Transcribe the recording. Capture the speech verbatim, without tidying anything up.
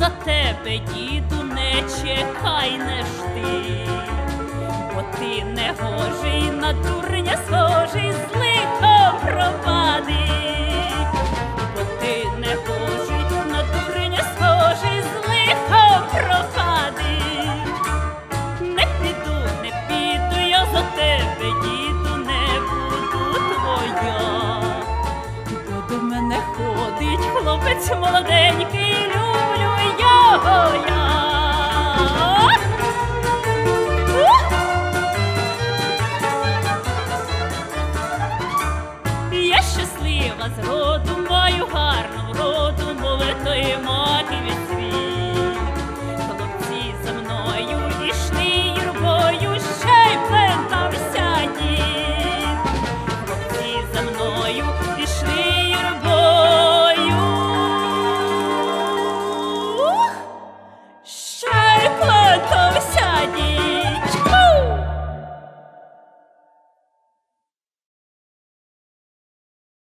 за тебе, діду, не чекай, не жди, бо ти не гожий, на дурня схожий, з лихом пропадий, бо ти не гожий, на дурня схожий, з лихом пропадий. Не піду, не піду я за тебе, діду, не буду твоя, бо до мене ходить хлопець молоденький,